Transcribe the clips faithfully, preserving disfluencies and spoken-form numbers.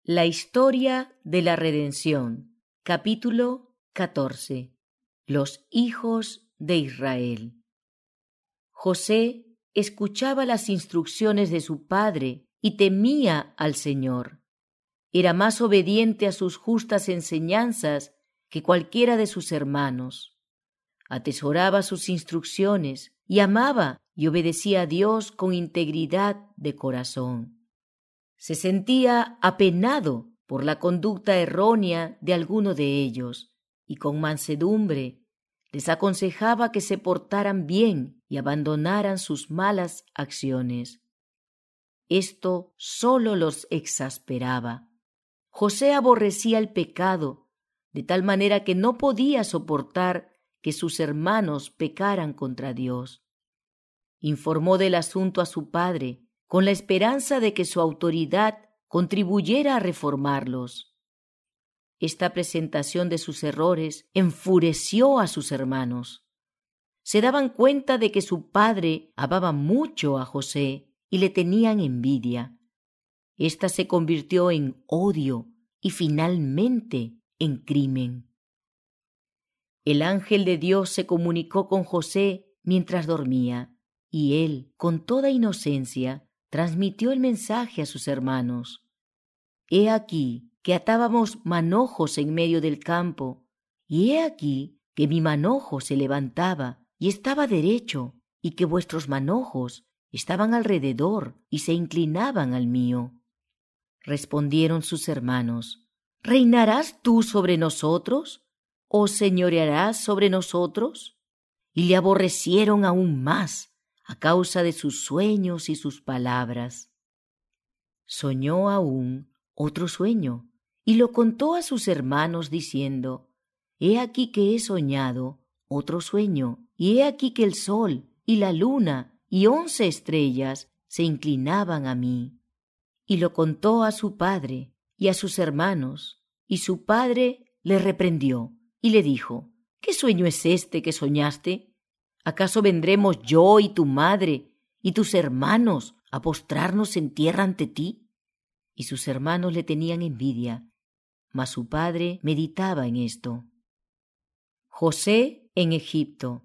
La historia de la redención. Capítulo catorce. Los hijos de Israel. José escuchaba las instrucciones de su padre y temía al Señor. Era más obediente a sus justas enseñanzas que cualquiera de sus hermanos. Atesoraba sus instrucciones y amaba y obedecía a Dios con integridad de corazón. Se sentía apenado por la conducta errónea de alguno de ellos y con mansedumbre les aconsejaba que se portaran bien y abandonaran sus malas acciones. Esto solo los exasperaba. José aborrecía el pecado de tal manera que no podía soportar que sus hermanos pecaran contra Dios. Informó del asunto a su padre con la esperanza de que su autoridad contribuyera a reformarlos. Esta presentación de sus errores enfureció a sus hermanos. Se daban cuenta de que su padre amaba mucho a José y le tenían envidia. Esta se convirtió en odio y finalmente en crimen. El ángel de Dios se comunicó con José mientras dormía, y él, con toda inocencia, transmitió el mensaje a sus hermanos. He aquí que atábamos manojos en medio del campo, y he aquí que mi manojo se levantaba y estaba derecho, y que vuestros manojos estaban alrededor y se inclinaban al mío. Respondieron sus hermanos: ¿Reinarás tú sobre nosotros? ¿O señorearás sobre nosotros? Y le aborrecieron aún más a causa de sus sueños y sus palabras. Soñó aún otro sueño y lo contó a sus hermanos diciendo: He aquí que he soñado otro sueño, y he aquí que el sol y la luna y once estrellas se inclinaban a mí. Y lo contó a su padre y a sus hermanos, y su padre le reprendió y le dijo: ¿Qué sueño es este que soñaste? ¿Acaso vendremos yo y tu madre y tus hermanos a postrarnos en tierra ante ti? Y sus hermanos le tenían envidia, mas su padre meditaba en esto. José en Egipto.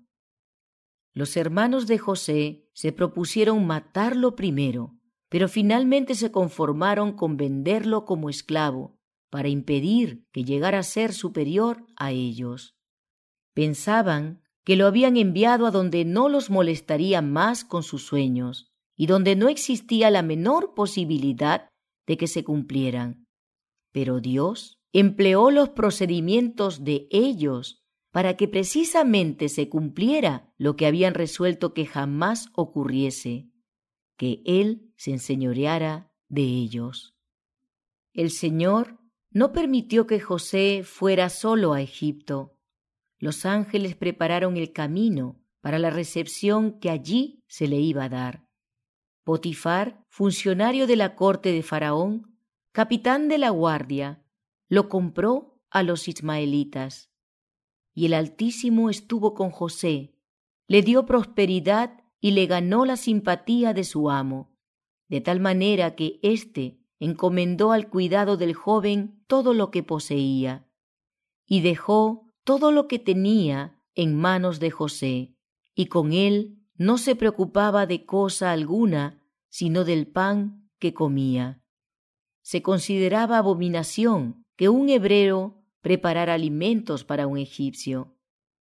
Los hermanos de José se propusieron matarlo primero, pero finalmente se conformaron con venderlo como esclavo para impedir que llegara a ser superior a ellos. Pensaban que lo habían enviado a donde no los molestaría más con sus sueños y donde no existía la menor posibilidad de que se cumplieran. Pero Dios empleó los procedimientos de ellos para que precisamente se cumpliera lo que habían resuelto que jamás ocurriese, que Él se enseñoreara de ellos. El Señor no permitió que José fuera solo a Egipto. Los ángeles prepararon el camino para la recepción que allí se le iba a dar. Potifar, funcionario de la corte de Faraón, capitán de la guardia, lo compró a los ismaelitas. Y el Altísimo estuvo con José, le dio prosperidad y le ganó la simpatía de su amo, de tal manera que éste encomendó al cuidado del joven todo lo que poseía, y dejó todo lo que tenía en manos de José, y con él no se preocupaba de cosa alguna, sino del pan que comía. Se consideraba abominación que un hebreo preparara alimentos para un egipcio.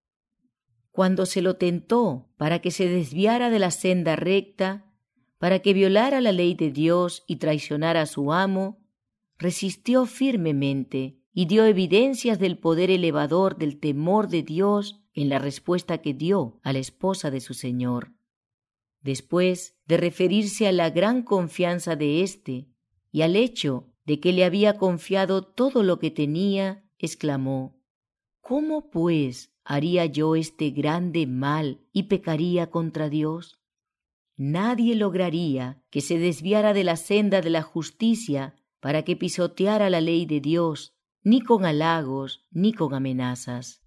Cuando se lo tentó para que se desviara de la senda recta, para que violara la ley de Dios y traicionara a su amo, resistió firmemente y dio evidencias del poder elevador del temor de Dios en la respuesta que dio a la esposa de su señor. Después de referirse a la gran confianza de éste y al hecho de que le había confiado todo lo que tenía, exclamó: ¿Cómo, pues, haría yo este grande mal y pecaría contra Dios? Nadie lograría que se desviara de la senda de la justicia para que pisoteara la ley de Dios, ni con halagos ni con amenazas.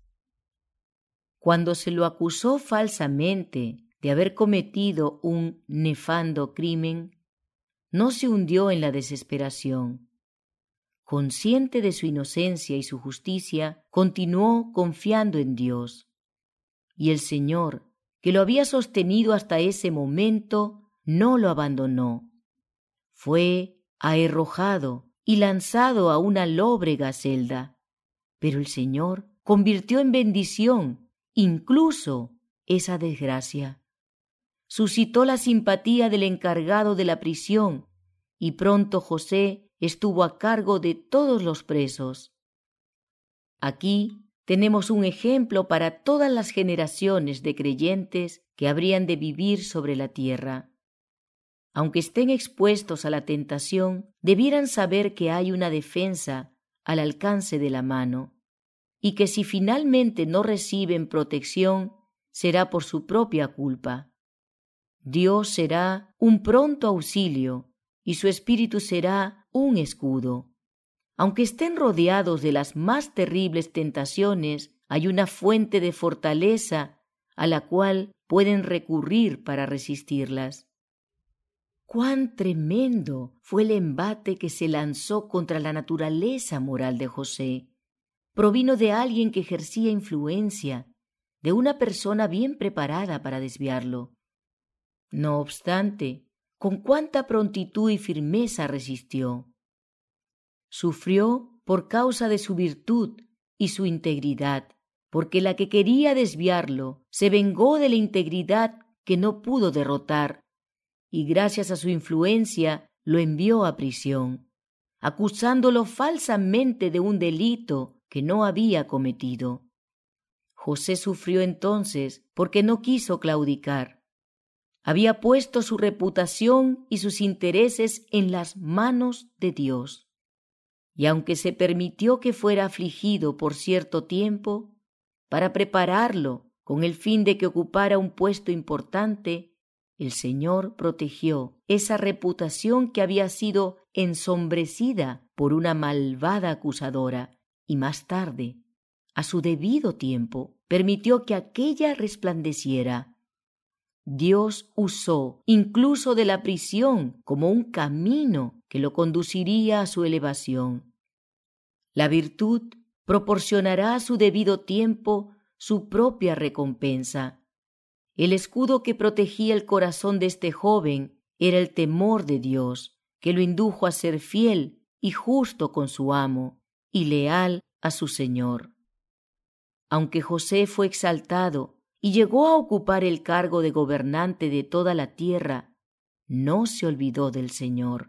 Cuando se lo acusó falsamente de haber cometido un nefando crimen, no se hundió en la desesperación. consciente de su inocencia y su justicia, continuó confiando en Dios. Y el Señor, que lo había sostenido hasta ese momento, no lo abandonó. Fue arrojado y lanzado a una lóbrega celda, pero el Señor convirtió en bendición incluso esa desgracia. Suscitó la simpatía del encargado de la prisión y pronto José estuvo a cargo de todos los presos. Aquí tenemos un ejemplo para todas las generaciones de creyentes que habrían de vivir sobre la tierra. Aunque estén expuestos a la tentación, debieran saber que hay una defensa al alcance de la mano, y que si finalmente no reciben protección, será por su propia culpa. Dios será un pronto auxilio y su Espíritu será un escudo. Aunque estén rodeados de las más terribles tentaciones, hay una fuente de fortaleza a la cual pueden recurrir para resistirlas. ¡Cuán tremendo fue el embate que se lanzó contra la naturaleza moral de José! Provino de alguien que ejercía influencia, de una persona bien preparada para desviarlo. No obstante, con cuánta prontitud y firmeza resistió. Sufrió por causa de su virtud y su integridad, porque la que quería desviarlo se vengó de la integridad que no pudo derrotar, y gracias a su influencia lo envió a prisión, acusándolo falsamente de un delito que no había cometido. José sufrió entonces porque no quiso claudicar. Había puesto su reputación y sus intereses en las manos de Dios. Y aunque se permitió que fuera afligido por cierto tiempo, para prepararlo con el fin de que ocupara un puesto importante, el Señor protegió esa reputación que había sido ensombrecida por una malvada acusadora, y más tarde, a su debido tiempo, permitió que aquella resplandeciera. Dios usó incluso de la prisión como un camino que lo conduciría a su elevación. La virtud proporcionará a su debido tiempo su propia recompensa. El escudo que protegía el corazón de este joven era el temor de Dios, que lo indujo a ser fiel y justo con su amo y leal a su Señor. Aunque José fue exaltado y llegó a ocupar el cargo de gobernante de toda la tierra, no se olvidó del Señor.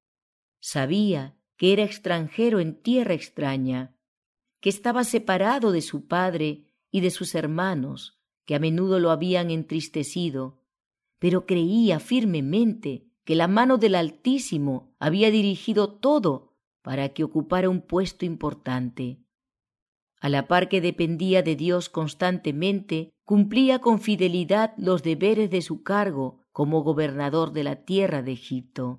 Sabía que era extranjero en tierra extraña, que estaba separado de su padre y de sus hermanos, que a menudo lo habían entristecido, pero creía firmemente que la mano del Altísimo había dirigido todo para que ocupara un puesto importante. A la par que dependía de Dios constantemente, cumplía con fidelidad los deberes de su cargo como gobernador de la tierra de Egipto.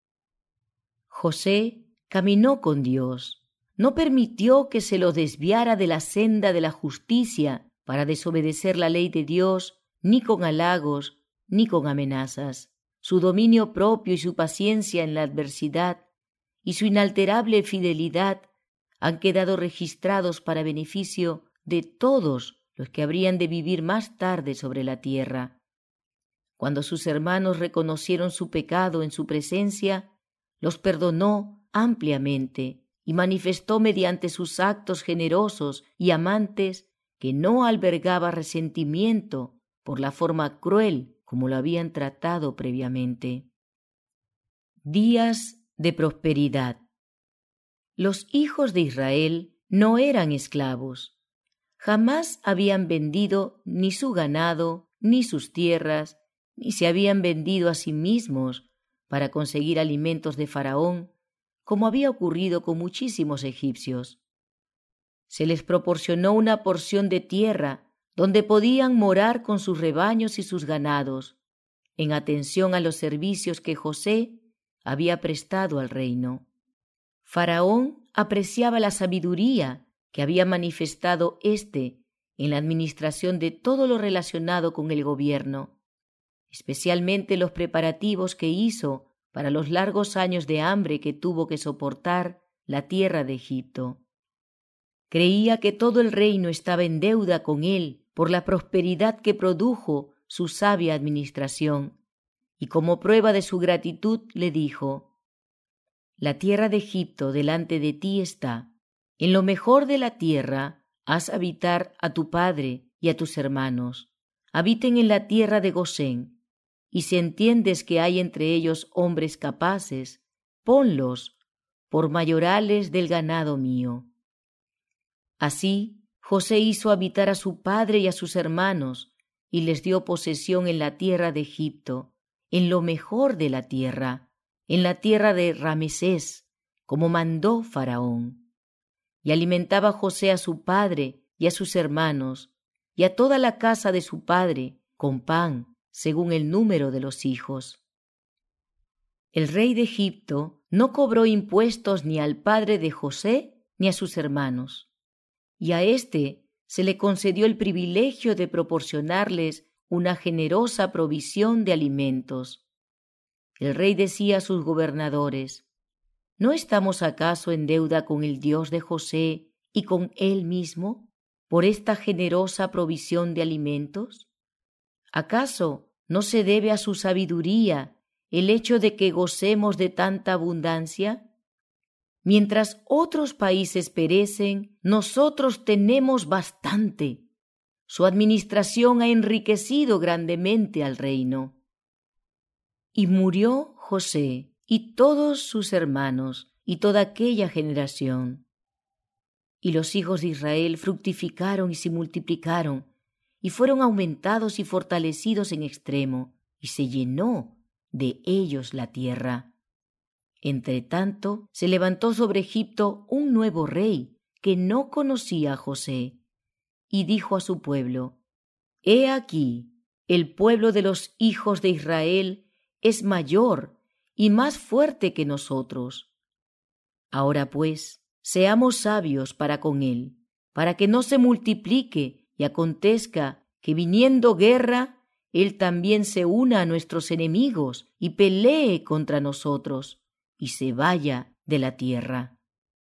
José caminó con Dios, no permitió que se lo desviara de la senda de la justicia para desobedecer la ley de Dios, ni con halagos, ni con amenazas. Su dominio propio y su paciencia en la adversidad y su inalterable fidelidad han quedado registrados para beneficio de todos los que habrían de vivir más tarde sobre la tierra. Cuando sus hermanos reconocieron su pecado en su presencia, los perdonó ampliamente y manifestó mediante sus actos generosos y amantes que no albergaba resentimiento por la forma cruel como lo habían tratado previamente. Días de prosperidad. Los hijos de Israel no eran esclavos. Jamás habían vendido ni su ganado, ni sus tierras, ni se habían vendido a sí mismos para conseguir alimentos de Faraón, como había ocurrido con muchísimos egipcios. Se les proporcionó una porción de tierra donde podían morar con sus rebaños y sus ganados, en atención a los servicios que José había prestado al reino. Faraón apreciaba la sabiduría que había manifestado éste en la administración de todo lo relacionado con el gobierno, especialmente los preparativos que hizo para los largos años de hambre que tuvo que soportar la tierra de Egipto. Creía que todo el reino estaba en deuda con él por la prosperidad que produjo su sabia administración, y como prueba de su gratitud le dijo: «La tierra de Egipto delante de ti está. En lo mejor de la tierra haz habitar a tu padre y a tus hermanos. Habiten en la tierra de Gosén, y si entiendes que hay entre ellos hombres capaces, ponlos por mayorales del ganado mío». Así José hizo habitar a su padre y a sus hermanos, y les dio posesión en la tierra de Egipto, en lo mejor de la tierra, en la tierra de Ramesés, como mandó Faraón. Y alimentaba José a su padre y a sus hermanos, y a toda la casa de su padre, con pan, según el número de los hijos. El rey de Egipto no cobró impuestos ni al padre de José ni a sus hermanos, y a éste se le concedió el privilegio de proporcionarles una generosa provisión de alimentos. El rey decía a sus gobernadores: ¿no estamos acaso en deuda con el Dios de José y con él mismo por esta generosa provisión de alimentos? ¿Acaso no se debe a su sabiduría el hecho de que gocemos de tanta abundancia? Mientras otros países perecen, nosotros tenemos bastante. Su administración ha enriquecido grandemente al reino. Y murió José y todos sus hermanos y toda aquella generación. Y los hijos de Israel fructificaron y se multiplicaron, y fueron aumentados y fortalecidos en extremo, y se llenó de ellos la tierra. Entretanto, se levantó sobre Egipto un nuevo rey que no conocía a José, y dijo a su pueblo: «He aquí, el pueblo de los hijos de Israel es mayor y más fuerte que nosotros. Ahora pues, seamos sabios para con él, para que no se multiplique y acontezca que viniendo guerra, él también se una a nuestros enemigos y pelee contra nosotros, y se vaya de la tierra».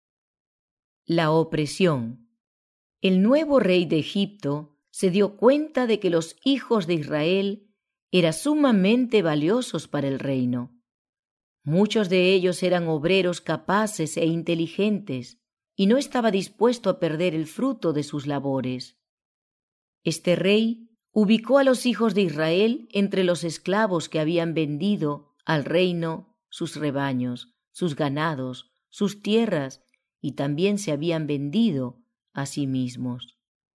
La opresión. El nuevo rey de Egipto se dio cuenta de que los hijos de Israel eran sumamente valiosos para el reino. Muchos de ellos eran obreros capaces e inteligentes, y no estaba dispuesto a perder el fruto de sus labores. Este rey ubicó a los hijos de Israel entre los esclavos que habían vendido al reino sus rebaños, sus ganados, sus tierras, y también se habían vendido a sí mismos.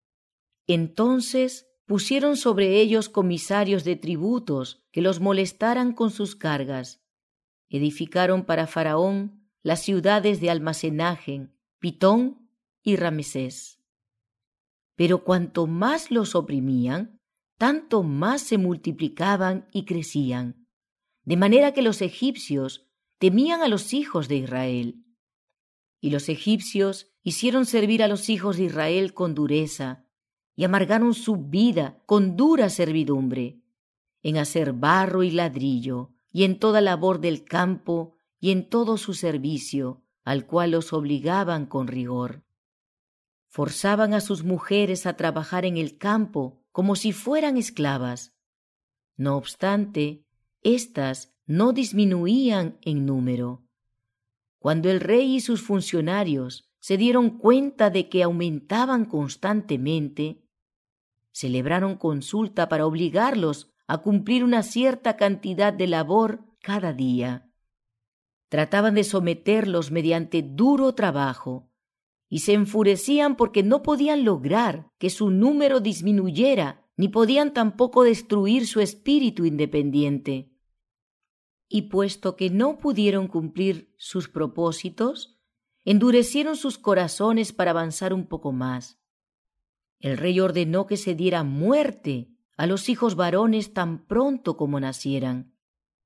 Entonces pusieron sobre ellos comisarios de tributos que los molestaran con sus cargas. Edificaron para Faraón las ciudades de almacenaje, Pitón y Ramesés. Pero cuanto más los oprimían, tanto más se multiplicaban y crecían, de manera que los egipcios temían a los hijos de Israel. Y los egipcios hicieron servir a los hijos de Israel con dureza, y amargaron su vida con dura servidumbre, en hacer barro y ladrillo, y en toda labor del campo, y en todo su servicio, al cual los obligaban con rigor. Forzaban a sus mujeres a trabajar en el campo como si fueran esclavas. No obstante, éstas no disminuían en número. Cuando el rey y sus funcionarios se dieron cuenta de que aumentaban constantemente, celebraron consulta para obligarlos a cumplir una cierta cantidad de labor cada día. Trataban de someterlos mediante duro trabajo y se enfurecían porque no podían lograr que su número disminuyera, ni podían tampoco destruir su espíritu independiente. Y puesto que no pudieron cumplir sus propósitos, endurecieron sus corazones para avanzar un poco más. El rey ordenó que se diera muerte a los hijos varones tan pronto como nacieran.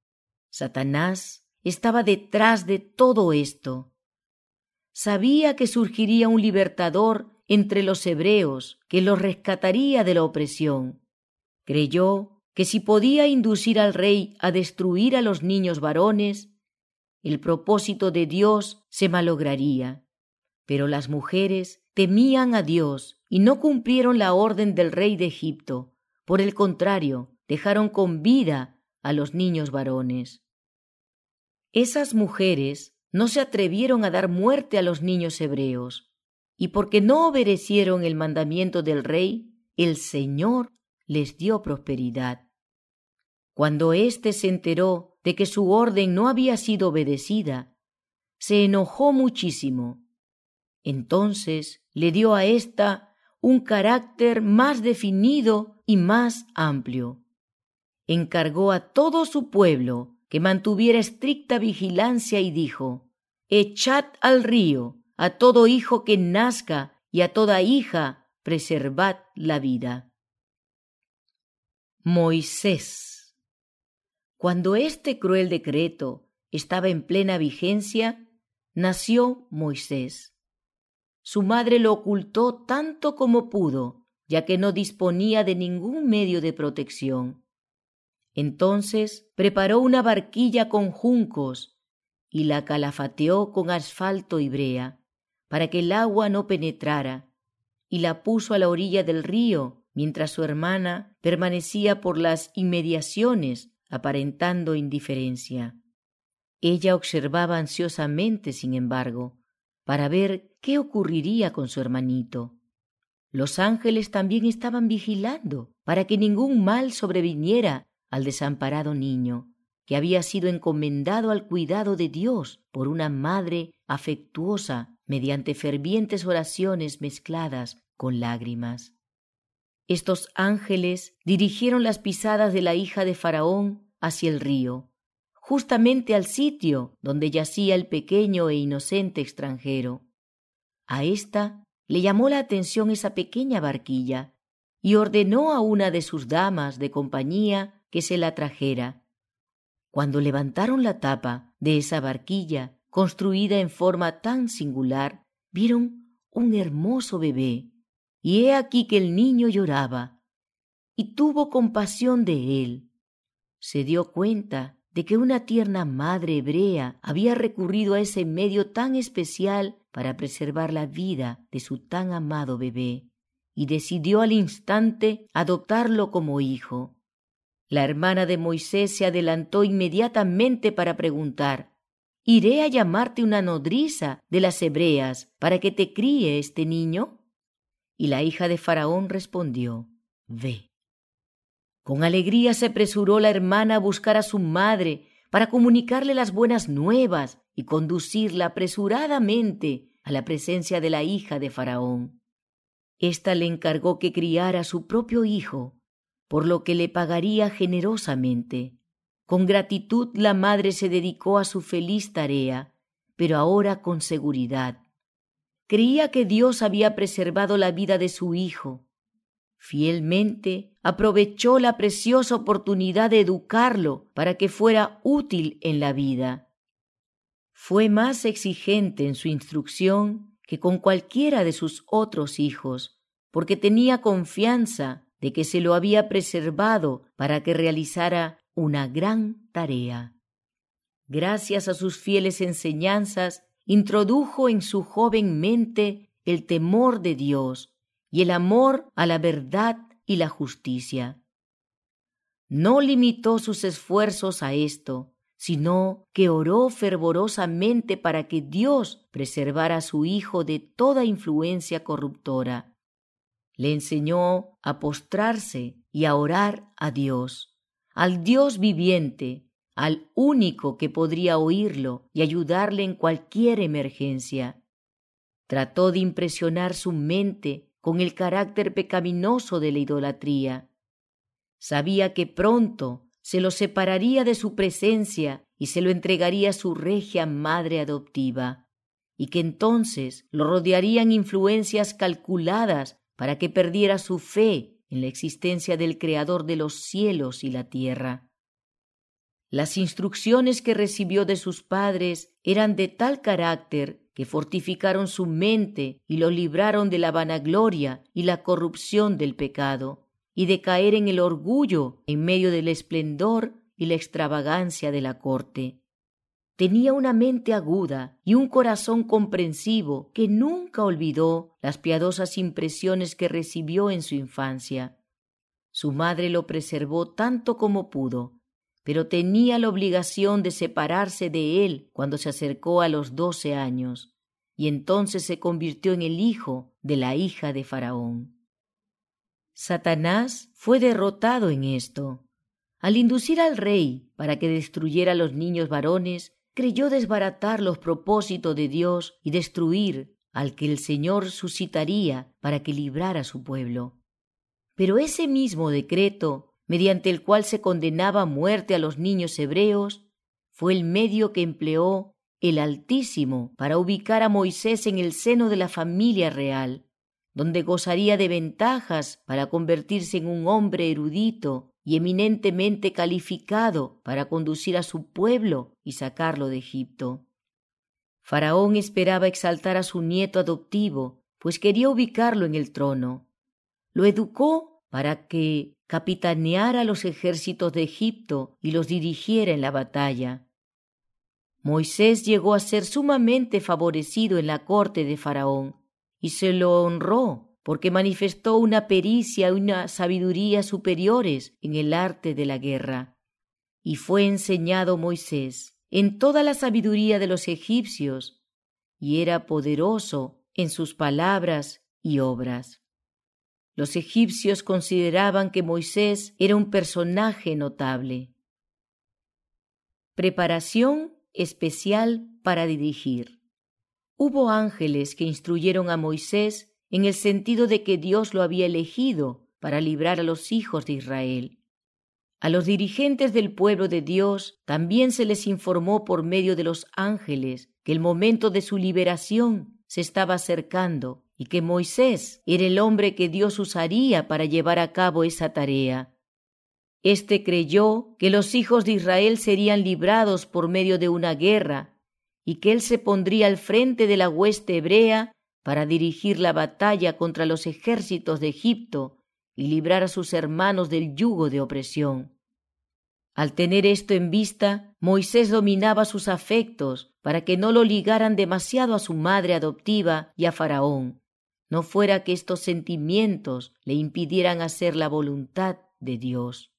Satanás estaba detrás de todo esto. Sabía que surgiría un libertador entre los hebreos que los rescataría de la opresión. Creyó que si podía inducir al rey a destruir a los niños varones, el propósito de Dios se malograría. Pero las mujeres temían a Dios y no cumplieron la orden del rey de Egipto. Por el contrario, dejaron con vida a los niños varones. Esas mujeres no se atrevieron a dar muerte a los niños hebreos, y porque no obedecieron el mandamiento del rey, el Señor les dio prosperidad. Cuando éste se enteró de que su orden no había sido obedecida, se enojó muchísimo. Entonces le dio a ésta un carácter más definido y más amplio. Encargó a todo su pueblo que mantuviera estricta vigilancia y dijo: «Echad al río a todo hijo que nazca y a toda hija preservad la vida». Moisés. Cuando este cruel decreto estaba en plena vigencia, nació Moisés. Su madre lo ocultó tanto como pudo, ya que no disponía de ningún medio de protección. Entonces preparó una barquilla con juncos y la calafateó con asfalto y brea, para que el agua no penetrara, y la puso a la orilla del río, mientras su hermana permanecía por las inmediaciones, aparentando indiferencia. Ella observaba ansiosamente, sin embargo, para ver qué ocurriría con su hermanito. Los ángeles también estaban vigilando para que ningún mal sobreviniera al desamparado niño, que había sido encomendado al cuidado de Dios por una madre afectuosa mediante fervientes oraciones mezcladas con lágrimas. Estos ángeles dirigieron las pisadas de la hija de Faraón hacia el río, justamente al sitio donde yacía el pequeño e inocente extranjero. A ésta le llamó la atención esa pequeña barquilla y ordenó a una de sus damas de compañía que se la trajera. Cuando levantaron la tapa de esa barquilla, construida en forma tan singular, vieron un hermoso bebé, y he aquí que el niño lloraba, y tuvo compasión de él. Se dio cuenta de que una tierna madre hebrea había recurrido a ese medio tan especial para preservar la vida de su tan amado bebé, y decidió al instante adoptarlo como hijo. La hermana de Moisés se adelantó inmediatamente para preguntar: «¿Iré a llamarte una nodriza de las hebreas para que te críe este niño?» Y la hija de Faraón respondió: «Ve». Con alegría se apresuró la hermana a buscar a su madre para comunicarle las buenas nuevas y conducirla apresuradamente a la presencia de la hija de Faraón. Ésta le encargó que criara a su propio hijo, por lo que le pagaría generosamente. Con gratitud la madre se dedicó a su feliz tarea, pero ahora con seguridad. Creía que Dios había preservado la vida de su hijo. Fielmente aprovechó la preciosa oportunidad de educarlo para que fuera útil en la vida. Fue más exigente en su instrucción que con cualquiera de sus otros hijos, porque tenía confianza de que se lo había preservado para que realizara una gran tarea. Gracias a sus fieles enseñanzas, introdujo en su joven mente el temor de Dios y el amor a la verdad y la justicia. No limitó sus esfuerzos a esto, sino que oró fervorosamente para que Dios preservara a su hijo de toda influencia corruptora. Le enseñó a postrarse y a orar a Dios, al Dios viviente, al único que podría oírlo y ayudarle en cualquier emergencia. Trató de impresionar su mente con el carácter pecaminoso de la idolatría. Sabía que pronto se lo separaría de su presencia y se lo entregaría a su regia madre adoptiva, y que entonces lo rodearían influencias calculadas para que perdiera su fe en la existencia del Creador de los cielos y la tierra. Las instrucciones que recibió de sus padres eran de tal carácter que fortificaron su mente y lo libraron de la vanagloria y la corrupción del pecado, y de caer en el orgullo en medio del esplendor y la extravagancia de la corte. tenía una mente aguda y un corazón comprensivo que nunca olvidó las piadosas impresiones que recibió en su infancia. Su madre lo preservó tanto como pudo, pero tenía la obligación de separarse de él cuando se acercó a los doce años, y entonces se convirtió en el hijo de la hija de Faraón. Satanás fue derrotado en esto. Al inducir al rey para que destruyera a los niños varones, creyó desbaratar los propósitos de Dios y destruir al que el Señor suscitaría para que librara a su pueblo. Pero ese mismo decreto, mediante el cual se condenaba a muerte a los niños hebreos, fue el medio que empleó el Altísimo para ubicar a Moisés en el seno de la familia real, donde gozaría de ventajas para convertirse en un hombre erudito y eminentemente calificado para conducir a su pueblo y sacarlo de Egipto. Faraón esperaba exaltar a su nieto adoptivo, pues quería ubicarlo en el trono. Lo educó para que capitaneara los ejércitos de Egipto y los dirigiera en la batalla. Moisés llegó a ser sumamente favorecido en la corte de Faraón, y se lo honró porque manifestó una pericia y una sabiduría superiores en el arte de la guerra. Y fue enseñado Moisés en toda la sabiduría de los egipcios, y era poderoso en sus palabras y obras. Los egipcios consideraban que Moisés era un personaje notable. Preparación especial para dirigir. Hubo ángeles que instruyeron a Moisés en el sentido de que Dios lo había elegido para librar a los hijos de Israel. A los dirigentes del pueblo de Dios también se les informó por medio de los ángeles que el momento de su liberación se estaba acercando y que Moisés era el hombre que Dios usaría para llevar a cabo esa tarea. Este creyó que los hijos de Israel serían librados por medio de una guerra y que él se pondría al frente de la hueste hebrea para dirigir la batalla contra los ejércitos de Egipto y librar a sus hermanos del yugo de opresión. Al tener esto en vista, Moisés dominaba sus afectos para que no lo ligaran demasiado a su madre adoptiva y a Faraón, no fuera que estos sentimientos le impidieran hacer la voluntad de Dios.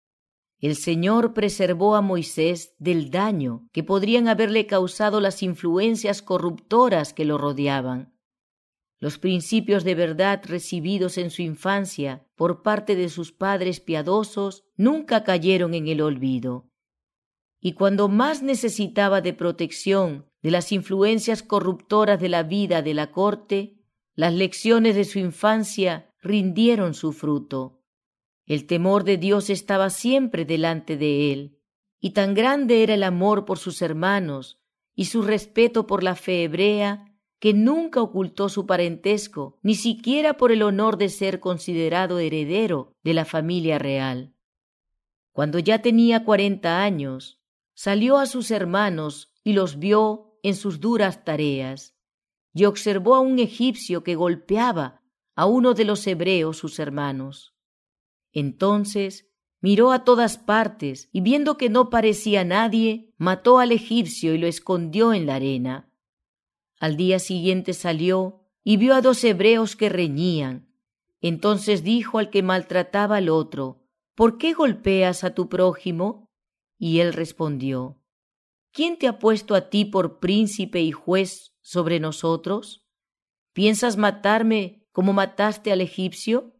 El Señor preservó a Moisés del daño que podrían haberle causado las influencias corruptoras que lo rodeaban. Los principios de verdad recibidos en su infancia por parte de sus padres piadosos nunca cayeron en el olvido. Y cuando más necesitaba de protección de las influencias corruptoras de la vida de la corte, las lecciones de su infancia rindieron su fruto. El temor de Dios estaba siempre delante de él, y tan grande era el amor por sus hermanos y su respeto por la fe hebrea, que nunca ocultó su parentesco, ni siquiera por el honor de ser considerado heredero de la familia real. Cuando ya tenía cuarenta años, salió a sus hermanos y los vio en sus duras tareas, y observó a un egipcio que golpeaba a uno de los hebreos sus hermanos. Entonces miró a todas partes y viendo que no parecía nadie, mató al egipcio y lo escondió en la arena. Al día siguiente salió y vio a dos hebreos que reñían. Entonces dijo al que maltrataba al otro: ¿Por qué golpeas a tu prójimo? Y él respondió: ¿Quién te ha puesto a ti por príncipe y juez sobre nosotros? ¿Piensas matarme como mataste al egipcio?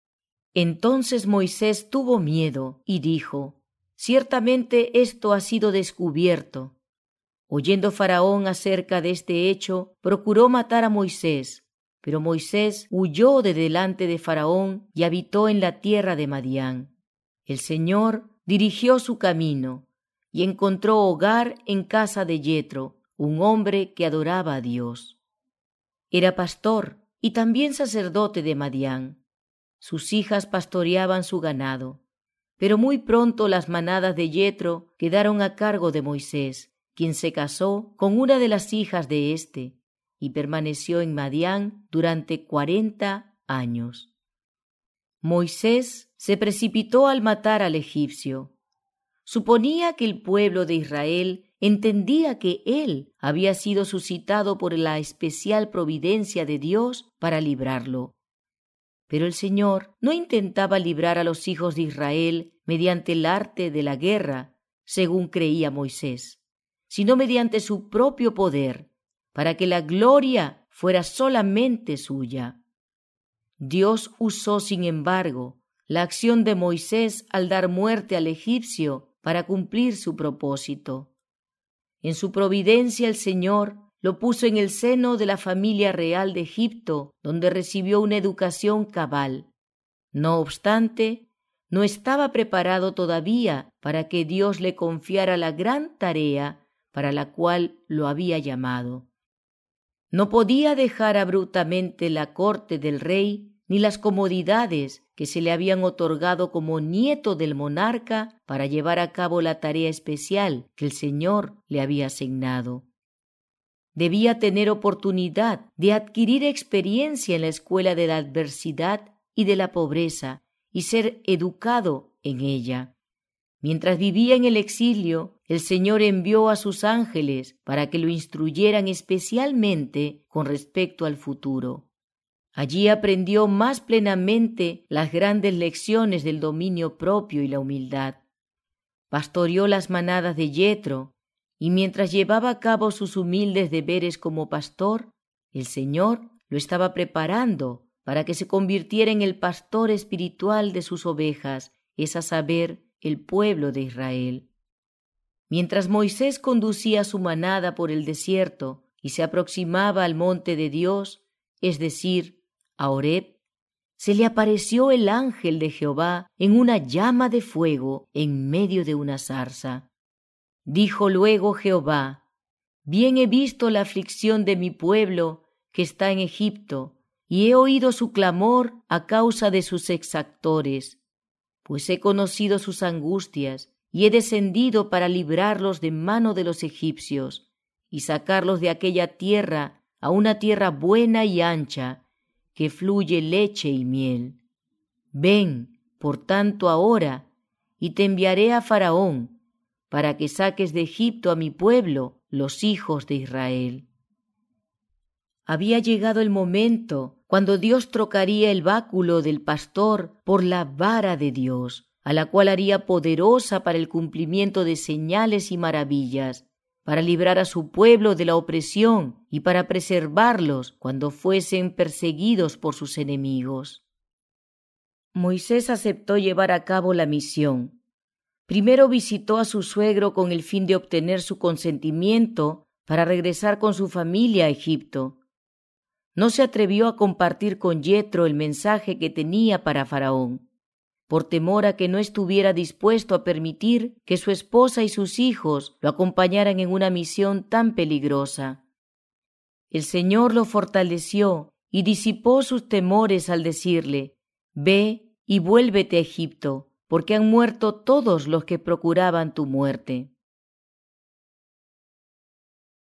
Entonces Moisés tuvo miedo y dijo: Ciertamente esto ha sido descubierto. Oyendo Faraón acerca de este hecho, procuró matar a Moisés, pero Moisés huyó de delante de Faraón y habitó en la tierra de Madián. El Señor dirigió su camino y encontró hogar en casa de Yetro, un hombre que adoraba a Dios. Era pastor y también sacerdote de Madián. Sus hijas pastoreaban su ganado, pero muy pronto las manadas de Yetro quedaron a cargo de Moisés, quien se casó con una de las hijas de éste y permaneció en Madián durante cuarenta años. Moisés se precipitó al matar al egipcio. Suponía que el pueblo de Israel entendía que él había sido suscitado por la especial providencia de Dios para librarlo. Pero el Señor no intentaba librar a los hijos de Israel mediante el arte de la guerra, según creía Moisés, sino mediante su propio poder, para que la gloria fuera solamente suya. Dios usó, sin embargo, la acción de Moisés al dar muerte al egipcio para cumplir su propósito. En su providencia el Señor lo puso en el seno de la familia real de Egipto, donde recibió una educación cabal. No obstante, no estaba preparado todavía para que Dios le confiara la gran tarea para la cual lo había llamado. No podía dejar abruptamente la corte del rey ni las comodidades que se le habían otorgado como nieto del monarca para llevar a cabo la tarea especial que el Señor le había asignado. Debía tener oportunidad de adquirir experiencia en la escuela de la adversidad y de la pobreza y ser educado en ella. Mientras vivía en el exilio, el Señor envió a sus ángeles para que lo instruyeran especialmente con respecto al futuro. Allí aprendió más plenamente las grandes lecciones del dominio propio y la humildad. Pastoreó las manadas de Yetro, y mientras llevaba a cabo sus humildes deberes como pastor, el Señor lo estaba preparando para que se convirtiera en el pastor espiritual de sus ovejas, es a saber, el pueblo de Israel. Mientras Moisés conducía su manada por el desierto y se aproximaba al monte de Dios, es decir, a Horeb, se le apareció el ángel de Jehová en una llama de fuego en medio de una zarza. Dijo luego Jehová: Bien he visto la aflicción de mi pueblo que está en Egipto, y he oído su clamor a causa de sus exactores, pues he conocido sus angustias, y he descendido para librarlos de mano de los egipcios, y sacarlos de aquella tierra a una tierra buena y ancha, que fluye leche y miel. Ven, por tanto, ahora, y te enviaré a Faraón, para que saques de Egipto a mi pueblo, los hijos de Israel. Había llegado el momento cuando Dios trocaría el báculo del pastor por la vara de Dios, a la cual haría poderosa para el cumplimiento de señales y maravillas, para librar a su pueblo de la opresión y para preservarlos cuando fuesen perseguidos por sus enemigos. Moisés aceptó llevar a cabo la misión. Primero visitó a su suegro con el fin de obtener su consentimiento para regresar con su familia a Egipto. No se atrevió a compartir con Yetro el mensaje que tenía para Faraón, por temor a que no estuviera dispuesto a permitir que su esposa y sus hijos lo acompañaran en una misión tan peligrosa. El Señor lo fortaleció y disipó sus temores al decirle: Ve y vuélvete a Egipto, porque han muerto todos los que procuraban tu muerte.